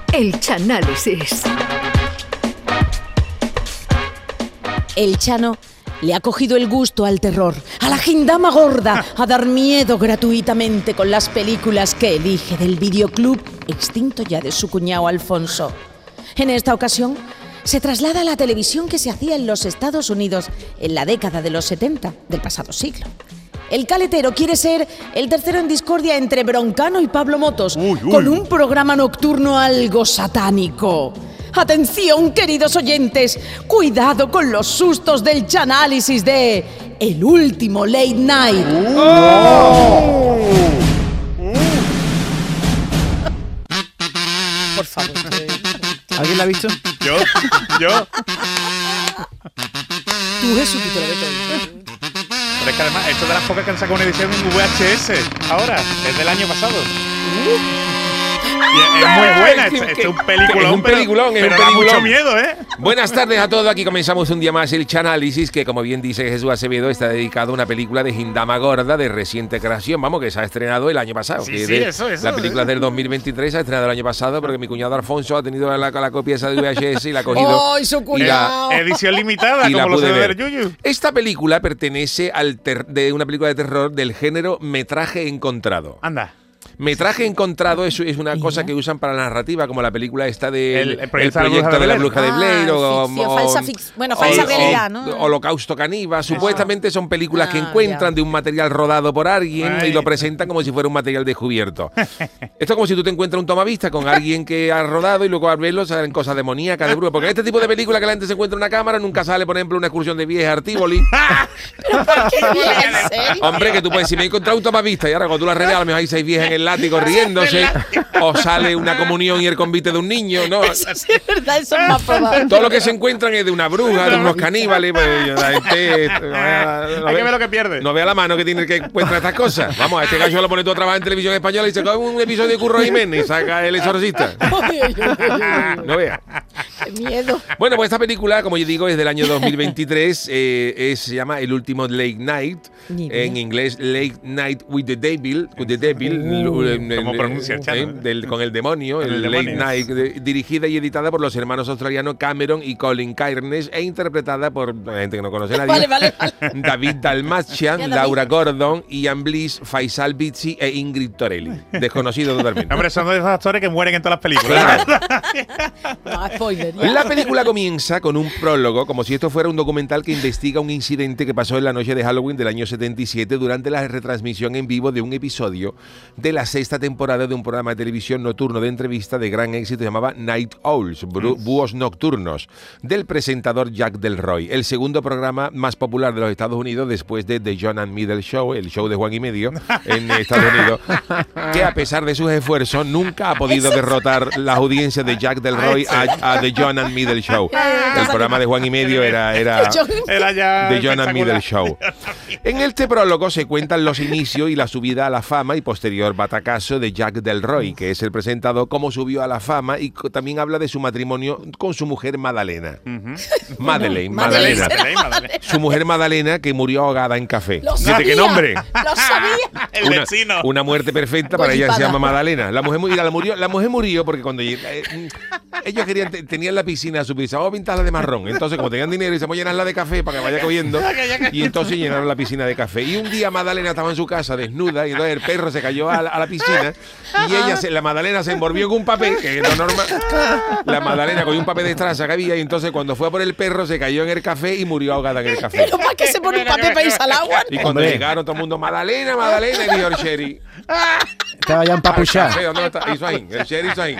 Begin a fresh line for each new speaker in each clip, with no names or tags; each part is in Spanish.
El Chanálisis.
El Chano le ha cogido el gusto al terror, a la gindama gorda, a dar miedo gratuitamente con las películas que elige del videoclub extinto ya de su cuñado Alfonso. En esta ocasión, se traslada a la televisión que se hacía en los Estados Unidos en la década de los 70 del pasado siglo. El caletero quiere ser el tercero en discordia entre Broncano y Pablo Motos, con un programa nocturno algo satánico. Atención, queridos oyentes, cuidado con los sustos del Chanálisis de El Último Late Night. Por favor.
¿Alguien la ha visto?
Yo.
Tú, Jesús, tú te lo ves todo.
Pero es que además, esto de las pocas que han sacado una edición en VHS ahora, es del año pasado. Y es muy buena, es un peliculón.
Es un peliculón,
pero da mucho miedo, ¿eh?
Buenas tardes a todos, aquí comenzamos un día más el Chanálisis, que como bien dice Jesús Acevedo, está dedicado a una película de gindama gorda de reciente creación, vamos, que se ha estrenado el año pasado.
Sí,
que
sí, eso.
La película es del 2023, se ha estrenado el año pasado, porque mi cuñado Alfonso ha tenido la copia esa de VHS y la ha cogido.
¡Ay, su cuñado!
Edición limitada,
y la
como lo
pude
se
ver.
ver Yuyu.
Esta película pertenece de una película de terror del género metraje encontrado.
Anda.
Metraje encontrado es una cosa que usan para la narrativa, como la película esta de
El
proyecto de la Bruja de Blair
falsa realidad, ¿no?
Holocausto Caníbal. Supuestamente son películas que encuentran de un material rodado por alguien y lo presentan como si fuera un material descubierto. Esto es como si tú te encuentras un tomavista con alguien que ha rodado y luego al verlo salen cosas demoníacas, de brujas. Porque en este tipo de películas que la gente se encuentra en una cámara nunca sale, por ejemplo, una excursión de viaje a Artívoli. Hombre, que tú puedes, si me he encontrado un tomavista y ahora cuando tú la revelas, a lo mejor hay 6 viejas en el látigo riéndose, o sale una comunión y el convite de un niño, ¿no?
Eso sí es verdad, eso es más probable.
Todo lo que se encuentran es de una bruja, de unos caníbales. Pues, la gente,
Hay que ver lo que pierde.
No vea la mano que tiene que encuentrar estas cosas. Vamos, a este gallo lo pone tú a trabajar en televisión española y se coge un episodio de Curro Jiménez y saca El Exorcista. No vea.
¡Qué miedo!
Bueno, pues esta película, como yo digo, es del año 2023. Se llama El Último Late Night. En inglés, Late Night with the Devil.
¿Cómo pronuncia el Chano?
Con el demonio, el Late
demonio.
Night, dirigida y editada por los hermanos australianos Cameron y Colin Cairnes e interpretada por gente que no conoce a nadie.
Vale.
David Dalmachian, Laura Gordon, Ian Bliss, Faisal Bizzi e Ingrid Torelli. Desconocido totalmente.
Hombre, son dos de esos actores que mueren en todas las películas.
No, spoiler. Ya.
La película comienza con un prólogo, como si esto fuera un documental que investiga un incidente que pasó en la noche de Halloween del año 77 durante la retransmisión en vivo de un episodio de la 6ª temporada de un programa de televisión nocturno de entrevista de gran éxito, se llamaba Night Owls, Búhos Nocturnos, del presentador Jack Del Roy, el segundo programa más popular de los Estados Unidos después de The John and Middle Show, el show de Juan y Medio en Estados Unidos, que a pesar de sus esfuerzos nunca ha podido derrotar la audiencia de Jack Del Roy a The John and Middle Show. El programa de Juan y Medio era
Era ya
The John and
espectacular.
Middle Show. En este prólogo se cuentan los inicios y la subida a la fama y posterior batacazo de Jack Del Roy, que es el presentador, cómo subió a la fama, y también habla de su matrimonio con su mujer Madalena. Madeleine. Su mujer Madalena, que murió ahogada en café.
Lo
Fíjate
sabía.
qué nombre.
Lo sabía.
El vecino.
Una muerte perfecta para ella, se llama Madalena. La mujer murió porque cuando ellos tenían la piscina, su piscina, vamos a pintarla de marrón. Entonces, como tenían dinero, y se vamos a llenarla de café para que vaya cogiendo. Y entonces llenaron la piscina de café. Y un día Madalena estaba en su casa desnuda y entonces el perro se cayó a la piscina y la Madalena se envolvió con un papel, que es lo normal. La Madalena cogió un papel de estraza que había y entonces cuando fue a por el perro se cayó en el café y murió ahogada en el café.
Pero ¿para qué se pone un papel para irse al agua?
Y cuando llegaron todo el mundo, Madalena, y dijo el sheriff.
Estaba ya empapuchado.
Sí, ¿dónde está? Hizo ahí, el sheriff hizo ahí.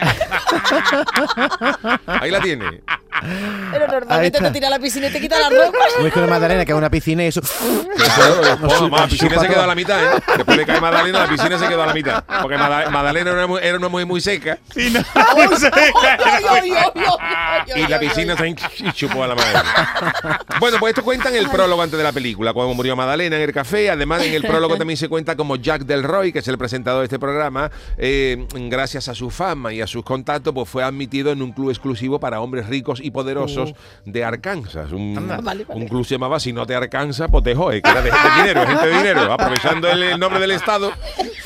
Ahí la tiene.
Pero
Ahí
normalmente
está.
te tira a la piscina y te quita la ropa.
Como es que una Magdalena, que es una piscina y eso.
La piscina se quedó a la mitad, ¿eh? Después de caer Madalena, la piscina se quedó a la mitad. Porque Madalena era una mujer muy seca
Sí, no.
y la piscina se chupó a la madre. Bueno, pues esto cuentan el prólogo antes de la película, cuando murió Madalena en el café. Además, en el prólogo también se cuenta como Jack Del Roy, que es el presentador de este programa, gracias a su fama y a sus contactos, pues fue admitido en un club exclusivo para hombres ricos y poderosos de Arkansas. Un club se llamaba Si no te Arkansas, pues te jode, que era de gente de dinero, aprovechando el nombre del estado.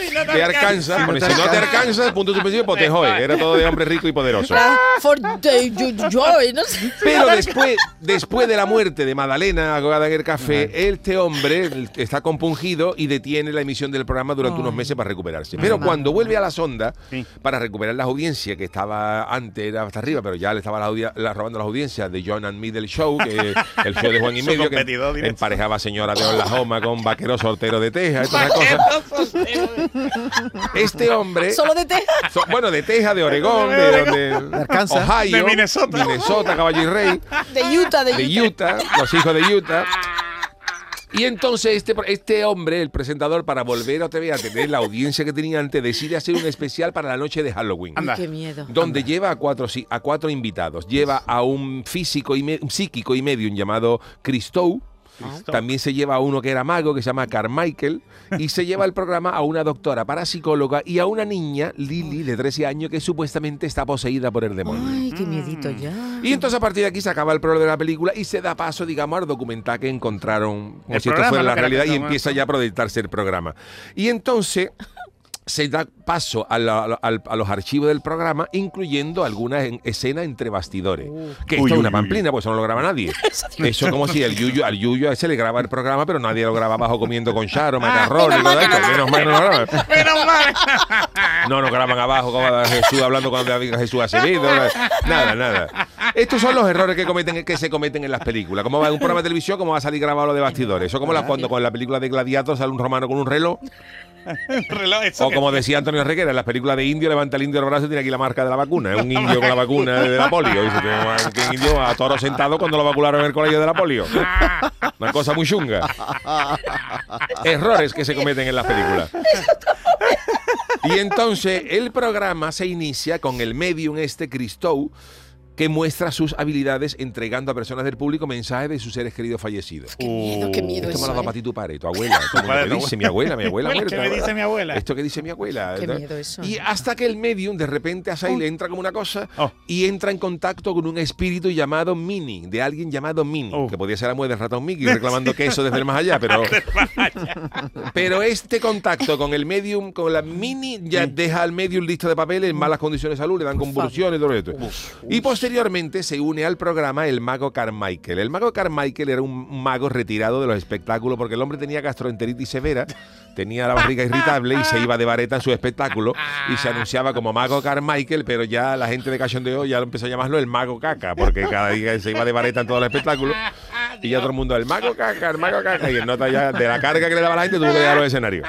de Arkansas. Pone, si no te alcanza, punto suspensivo, pues te jode. Era todo de hombre rico y poderoso.
For the joy, no sé.
Pero después de la muerte de Madalena ahogada en el café, este hombre está compungido y detiene la emisión del programa durante unos meses para recuperarse. Pero cuando vuelve a la sonda para recuperar las audiencias, que estaba antes, era hasta arriba, pero ya le estaba robando las audiencias de John and Middle Show, que el show de Juan y Medio, que emparejaba señora de Oklahoma con vaquero soltero de Texas, estas cosas. Este hombre...
¿Solo de Texas?
Bueno, de Texas, de Oregón, de
Arkansas,
Ohio,
de
Minnesota, Caballo y Rey,
De Utah.
los hijos de Utah. Y entonces este hombre, el presentador, para volver otra vez a tener la audiencia que tenía antes, decide hacer un especial para la noche de Halloween.
Ay, qué miedo.
Donde lleva a cuatro invitados. Lleva a un psíquico y medium llamado Christou. También se lleva a uno que era mago, que se llama Carmichael, y se lleva al programa a una doctora parapsicóloga y a una niña, Lily, de 13 años, que supuestamente está poseída por el demonio.
Ay, qué miedito ya.
Y entonces a partir de aquí se acaba el prólogo de la película y se da paso, digamos, al documental que encontraron, como
El
si esto
programa,
fuera la
¿no?
realidad, y
Que era-
empieza ya a proyectarse el programa. Y entonces se da paso a los archivos del programa, incluyendo algunas escenas entre bastidores. Que esto es una pamplina, pues eso no lo graba nadie. Eso como si al Yuyo a ese le graba el programa, pero nadie lo graba abajo comiendo con charo, macarrón y todo esto. Menos mal que no lo graban.
Menos mal.
No graban abajo como Jesús hablando cuando Jesús Acevedo. Nada. Estos son los errores que se cometen en las películas. Como va en un programa de televisión, como va a salir grabado lo de bastidores. Eso como cuando con la película de Gladiator sale un romano con un reloj.
Reloj, eso
O como decía Antonio Requera, en las películas de indio, levanta el indio el brazo y tiene aquí la marca de la vacuna. Es un indio con la vacuna de la polio. Dice que un indio a toro sentado cuando lo vacunaron en el colegio de la polio. Una cosa muy chunga. Errores que se cometen en las películas. Y entonces el programa se inicia con el medium Christou, que muestra sus habilidades entregando a personas del público mensajes de sus seres queridos fallecidos.
Qué miedo
Esto me lo
eso,
da para ti tu padre, tu abuela. Esto
Padre,
¿qué dice mi abuela muerta?
¿Qué me dice mi abuela?
Esto que dice mi abuela.
Qué miedo eso.
Y hasta que el medium de repente a Sai le entra como una cosa y entra en contacto con un espíritu llamado Minnie, de alguien llamado Minnie, que podía ser la mujer del ratón Mickey reclamando queso desde el más allá, pero este contacto con el medium, con la Minnie, ya deja al medium listo de papeles en malas condiciones de salud, le dan convulsiones y todo esto. Y posteriormente se une al programa el mago Carmichael. El mago Carmichael era un mago retirado de los espectáculos porque el hombre tenía gastroenteritis severa, tenía la barriga irritable y se iba de vareta en su espectáculo y se anunciaba como mago Carmichael, pero ya la gente de cachondeo ya empezó a llamarlo el mago caca, porque cada día se iba de vareta en todos los espectáculos y ya todo el mundo el mago caca, y el nota ya de la carga que le daba a la gente tuvo que llegar a los escenarios.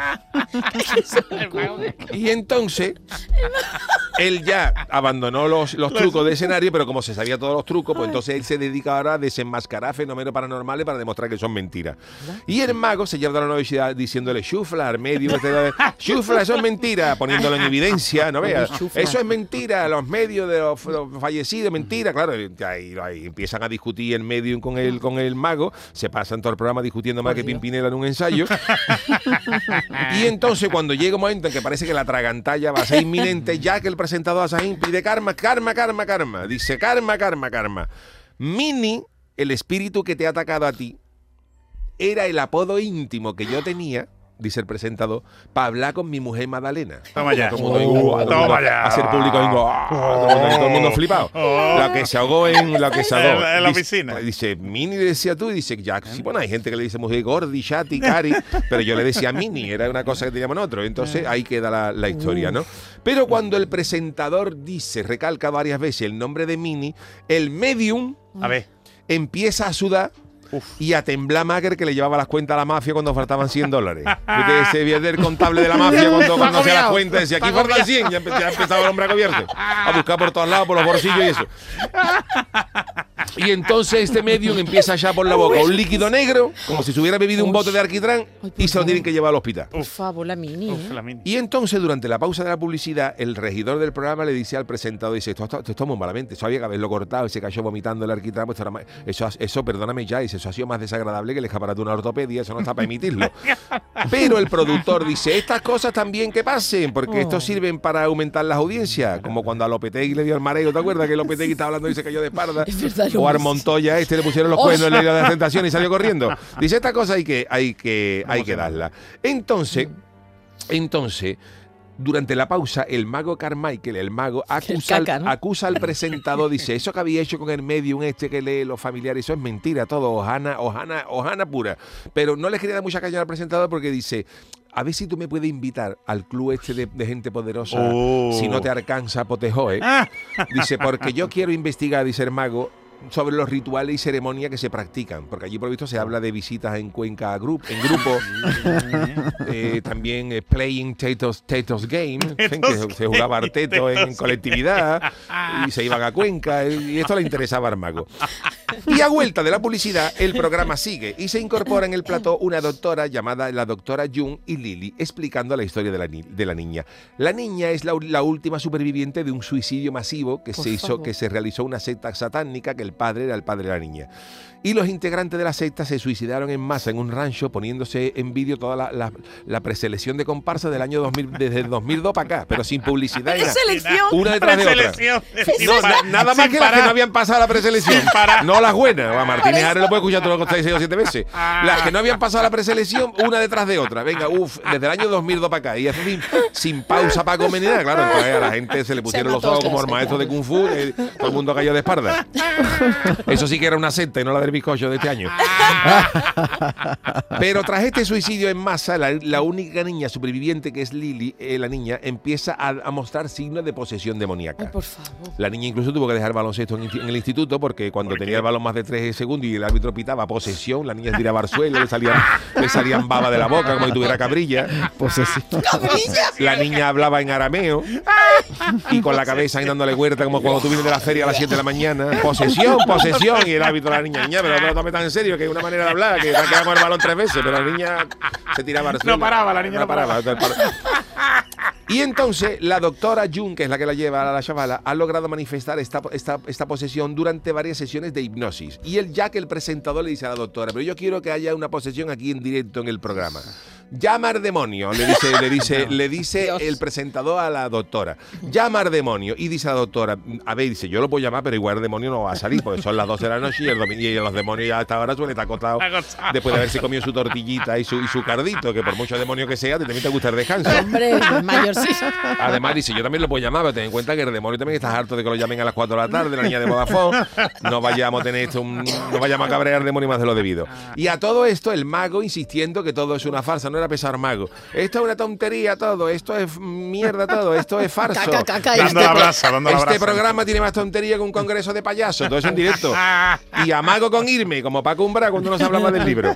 Y entonces él ya abandonó los trucos de escenario, pero como se sabía todos los trucos, pues entonces él se dedica ahora a desenmascarar fenómenos paranormales para demostrar que son mentiras. Y el mago se lleva a la universidad diciéndole chufla, medium, chufla, eso es mentira, poniéndolo en evidencia, no veas, eso es mentira, los medios de los fallecidos, mentira, claro, ahí empiezan a discutir el medium con el mago, se pasan todo el programa discutiendo más que Pimpinela en un ensayo. Y entonces cuando llega un momento en que parece que la tragantalla va a ser inminente, ya que el presentador Asajín pide karma, dice karma. Minnie, el espíritu que te ha atacado a ti, era el apodo íntimo que yo tenía, dice el presentador, para hablar con mi mujer Magdalena.
Toma ya.
Todo el mundo,
Toma ya.
hacer público, todo el mundo flipado. La que se ahogó en la
En la piscina.
Dice, Minnie decía tú, dice, ya, sí, bueno, hay gente que le dice mujer gordi, chati, cari, pero yo le decía Minnie, era una cosa que teníamos nosotros. Entonces ahí queda la historia, ¿no? Pero cuando el presentador recalca varias veces el nombre de Minnie, el medium
A ver.
empieza a sudar y a temblar más que le llevaba las cuentas a la mafia cuando faltaban $100. Porque ese viernes el contable de la mafia cuando hacía las cuentas decía, aquí faltan 100, ya empezaba el hombre a cubierto, a buscar por todos lados, por los bolsillos y eso. Y entonces este medium empieza ya por la boca un líquido negro, como si se hubiera bebido un bote de alquitrán, y se lo tienen que llevar al hospital.
Por favor, la Mini.
La mini.
Y entonces, durante la pausa de la publicidad, el regidor del programa le dice al presentador, dice, esto está muy malamente, eso había que haberlo cortado, y se cayó vomitando el alquitrán, pues eso, perdóname ya, dice, eso ha sido más desagradable que el escaparate de una ortopedia, eso no está para emitirlo. Pero el productor dice, estas cosas también que pasen, porque esto sirven para aumentar las audiencias, como cuando a Lopetegui le dio el mareo, ¿te acuerdas que Lopetegui estaba hablando y se cayó de espalda?
Es verdad,
O a Montoya le pusieron los cuernos en la isla de la tentación y salió corriendo. Dice, esta cosa hay que darla. Entonces, Entonces, durante la pausa, el mago Carmichael, el mago, acusa al presentador, dice, eso que había hecho con el medium que lee los familiares, eso es mentira, todo, hojana pura. Pero no le quería dar mucha caña al presentador porque dice, a ver si tú me puedes invitar al club de gente poderosa, si no te alcanza Potejoe. Dice, porque yo quiero investigar, dice el mago, sobre los rituales y ceremonias que se practican, porque allí por visto se habla de visitas en Cuenca en grupo, también playing Tetos Game, que se jugaba arteto en colectividad y se iban a Cuenca y esto le interesaba al mago. Y a vuelta de la publicidad, el programa sigue y se incorpora en el plató una doctora llamada la doctora Jung y Lily, explicando la historia de la niña. La niña es la última superviviente de un suicidio masivo que se realizó una secta satánica, que el padre era el padre de la niña. Y los integrantes de la secta se suicidaron en masa en un rancho, poniéndose en vídeo toda la preselección de comparsa del año 2000, desde el 2002 para acá, pero sin publicidad. Una detrás de otra. Nada más que las que no habían pasado la preselección. No las buenas. A Martínez Ares lo puede escuchar todo lo que está diciendo 7 veces. Las que no habían pasado la preselección, una detrás de otra. Venga, desde el año 2002 para acá. Y así sin pausa para comer ni nada. Claro, entonces a la gente se le pusieron los ojos como el maestro de Kung Fu. Todo el mundo cayó de espalda. Eso sí que era una secta y no la del bizcocho de este año. Pero tras este suicidio en masa, la única niña superviviente, que es Lily, la niña, empieza a mostrar signos de posesión demoníaca.
Ay, por favor.
La niña incluso tuvo que dejar baloncesto en el instituto porque cuando tenía el balón más de 3 segundos y el árbitro pitaba posesión, la niña se tiraba al suelo, le salían baba de la boca como si tuviera cabrilla.
Posesión.
La niña hablaba en arameo y con la cabeza ahí dándole vuelta como cuando tú vienes de la feria a las 7 de la mañana. Posesión. Y el árbitro, la niña, pero no lo tomes tan en serio, que es una manera de hablar, que se quedamos el balón 3 veces, pero la niña se tiraba al suelo.
No paraba, la niña no paraba.
Y entonces la doctora Jung, que es la que la lleva a la chavala, ha logrado manifestar esta posesión durante varias sesiones de hipnosis. Y el presentador le dice a la doctora, pero yo quiero que haya una posesión aquí en directo en el programa. Llama al demonio, le dice el presentador a la doctora. Llama al demonio. Y dice la doctora, a ver, dice, yo lo puedo llamar, pero igual el demonio no va a salir, porque son las 12 de la noche y los demonios ya a esta hora suelen estar acostados después de haberse comido su tortillita y su cardito, que por mucho demonio que sea, también te gusta el descanso.
Hombre, mayorcito.
Además dice, yo también lo puedo llamar, pero ten en cuenta que el demonio también estás harto de que lo llamen a las 4 de la tarde, la niña de Vodafone. No vayamos a tener no vayamos a cabrear al demonio más de lo debido. Y a todo esto, el mago insistiendo que todo es una farsa, no era pesar mago. Esto es una tontería todo, esto es mierda todo, esto es farso.
Dando la brasa.
Este programa tiene más tontería que un congreso de payasos, todo eso en directo. Y amago con irme, como Paco Umbra cuando nos hablaba del libro.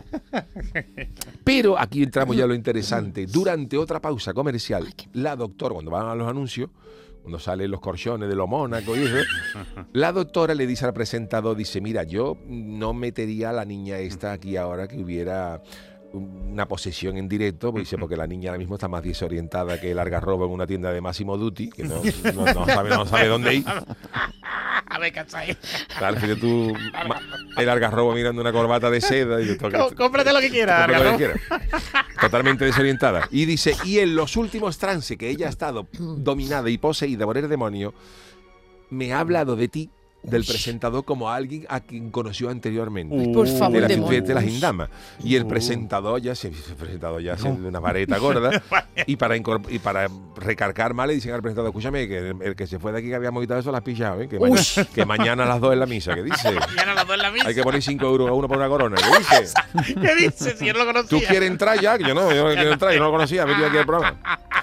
Pero aquí entramos ya a lo interesante. Durante otra pausa comercial, la doctora, cuando van a los anuncios, cuando salen los corchones de lo Mónaco y eso, la doctora le dice al presentador, dice, mira, yo no metería a la niña esta aquí ahora que hubiera una posesión en directo, pues dice, porque la niña ahora mismo está más desorientada que el algarrobo en una tienda de Massimo Dutti, que no sabe dónde ir.
A ver, ¿cachai?
Claro, fíjate tú, el algarrobo mirando una corbata de seda y
cómprate lo que quieras,
totalmente desorientada. Y dice, y en los últimos trances que ella ha estado dominada y poseída por el demonio, me ha hablado de ti, del presentador, como alguien a quien conoció anteriormente.
Por favor,
de las Indamas. Y el presentador ya se de una vareta gorda. y para recargar mal le dicen al presentador, escúchame, que el que se fue de aquí que habíamos quitado eso lo has pillado, ¿eh? Que mañana a las 2 en la misa. ¿Qué dice?
Mañana a las 2 en la misa.
Hay que poner 5 euros a uno por una corona. ¿Qué dice?
¿Qué dice? Si yo no lo conocía.
¿Tú quieres entrar ya? Yo no quiero entrar, yo no lo conocía, he venido aquí al programa.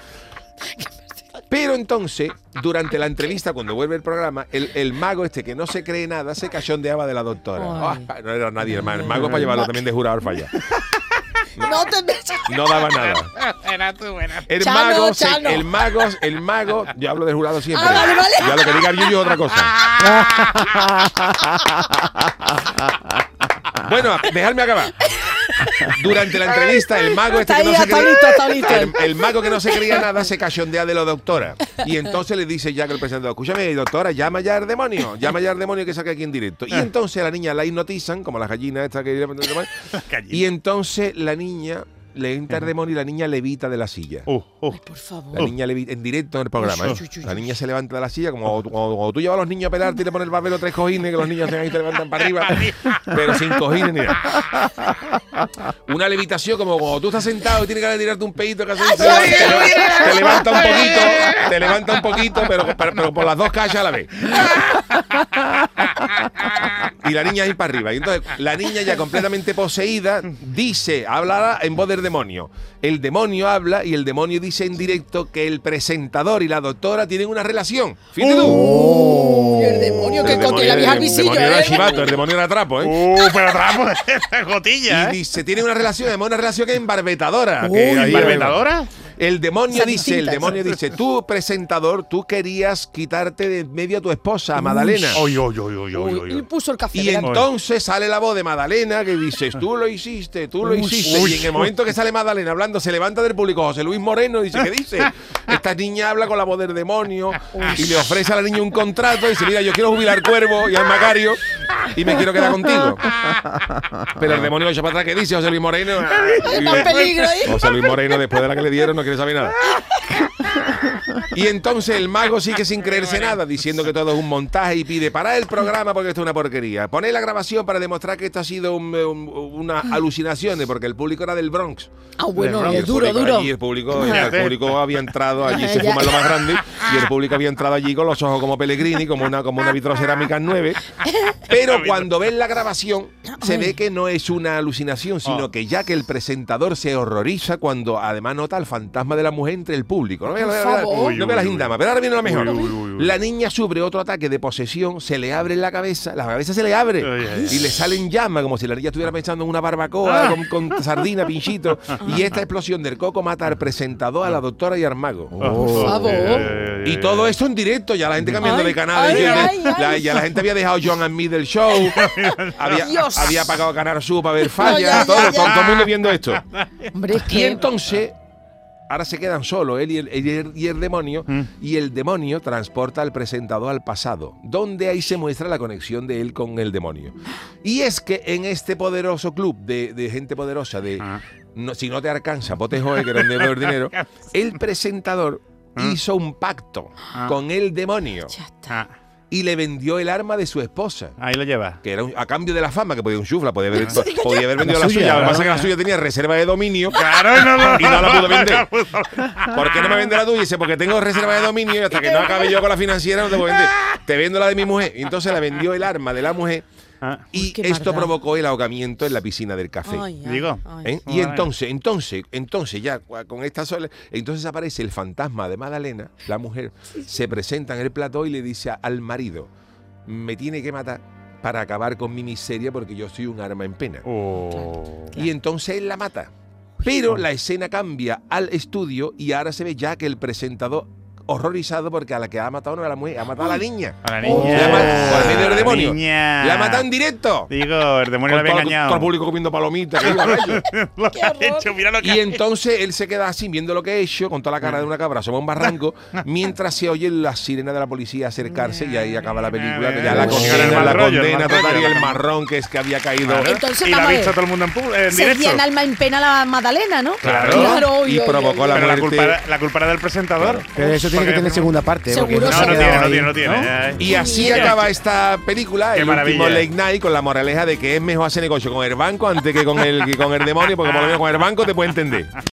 Pero entonces, durante la entrevista, cuando vuelve el programa, el mago este que no se cree nada se cachondeaba de la doctora. No era nadie, el mago para llevarlo también de jurado al fallar. No daba nada.
Era tú, buena.
El mago, yo hablo de jurado siempre.
Vale.
Ya lo que diga Yuyu es otra cosa. Bueno, dejadme acabar. Durante la entrevista, el mago este que no se creía, el mago que no se creía nada se cachondea de la doctora. Y entonces le dice ya que el presentador, escúchame, doctora, llama ya al demonio que saque aquí en directo. Y entonces a la niña la hipnotizan, como las gallinas estas que... Y entonces la niña le entra el demonio y la niña levita de la silla.
Por favor.
La niña levita en directo en el programa. La niña se levanta de la silla, como cuando tú llevas a los niños a pelarte y le pones el papel o 3 cojines, que los niños se levantan para arriba, pero sin cojines ni nada. Una levitación como cuando tú estás sentado y tienes que tirarte un pedito que te levanta un poquito, pero por las 2 calles a la vez. Y la niña ahí para arriba. Y entonces la niña ya completamente poseída dice, habla en voz del demonio. El demonio habla y el demonio dice en directo que el presentador y la doctora tienen una relación. Fíjate tú.
Y el demonio que cote la vieja al visillo.
El demonio era chivato, el demonio era trapo,
Pero trapo, esa gotilla,
Y dice, tiene una relación, además una relación que es embarbetadora.
¿Embarbetadora?
El demonio dice, tú presentador, tú querías quitarte de en medio a tu esposa, a Madalena.
Y puso el café.
Y entonces sale la voz de Madalena que dices, tú lo hiciste. Y en el momento que sale Madalena hablando, se levanta del público José Luis Moreno y dice, ¿qué dice? Esta niña habla con la voz del demonio y le ofrece a la niña un contrato y dice, mira, yo quiero jubilar Cuervo y al Macario y me quiero quedar contigo. Pero el demonio lo echa para atrás, ¿qué dice José Luis Moreno? José Luis Moreno, después de la que le dieron, no quiere saber nada. Y entonces el mago sigue sin creerse nada, diciendo que todo es un montaje y pide parar el programa porque esto es una porquería. Poner la grabación para demostrar que esto ha sido una alucinación, porque el público era del Bronx.
Bueno,
Y
es duro.
allí el público había entrado, allí se fuma lo más grande, y el público había entrado allí con los ojos como Pellegrini, como una vitrocerámica 9. Pero cuando ven la grabación, se ve que no es una alucinación, sino que ya que el presentador se horroriza cuando además nota el fantasma de la mujer entre el público. No ve la gindama, pero ahora viene lo mejor. La niña sufre otro ataque de posesión, se le abre la cabeza se le abre y le salen llamas, como si la niña estuviera pensando en una barbacoa con sardina, pinchito. Y esta explosión del coco mata al presentador, a la doctora y al mago.
Por favor.
Y todo esto en directo, ya la gente cambiando de canal. Ya la gente había dejado John and Me del show. había pagado Canal Sur para ver fallas. Todo el mundo viendo esto.
Hombre, es que...
Y entonces... Ahora se quedan solos él y el demonio, y el demonio transporta al presentador al pasado, donde ahí se muestra la conexión de él con el demonio. Y es que en este poderoso club de gente poderosa, si no te alcanza, vos te jodes, que era un dedo del dinero, el presentador hizo un pacto con el demonio.
Ya está.
Y le vendió el arma de su esposa.
Ahí lo lleva.
Que era a cambio de la fama, que podía un chufla, podía haber vendido la suya. Lo que pasa es que la suya tenía reserva de dominio.
Claro,
y no la pudo vender. ¿Por qué no me vende la tuya? Dice, porque tengo reserva de dominio y hasta que no acabe yo con la financiera no te puedo vender. Te vendo la de mi mujer. Y entonces le vendió el arma de la mujer. Y esto provocó el ahogamiento en la piscina del café. Y entonces ya con esta sola, entonces aparece el fantasma de Madalena, la mujer, se presenta en el plató y le dice al marido, me tiene que matar para acabar con mi miseria porque yo soy un arma en pena. Y entonces él la mata. Pero la escena cambia al estudio y ahora se ve ya que el presentador, horrorizado porque a la que ha matado no era la mujer, ha matado a la niña.
A la niña.
Por medio del demonio.
La
ha matado en directo.
Digo, el demonio la había engañado.
Todo el público comiendo palomitas. Y entonces él se queda así viendo lo que ha hecho, con toda la cara de una cabra, asoma un barranco, mientras se oye la sirena de la policía acercarse y ahí acaba la película, que ya la condena total y el marrón que es que había caído.
Entonces,
y la ha visto todo el mundo en directo.
Sería en alma en pena la Madalena, ¿no?
Claro. Y provocó la muerte.
La culpa era del presentador.
Pero eso tiene que tener segunda parte.
Seguro,
no tiene.
Y así acaba esta película, el último Late Night, con la moraleja de que es mejor hacer negocio con el banco antes que con el demonio, porque por lo menos con el banco te puede entender.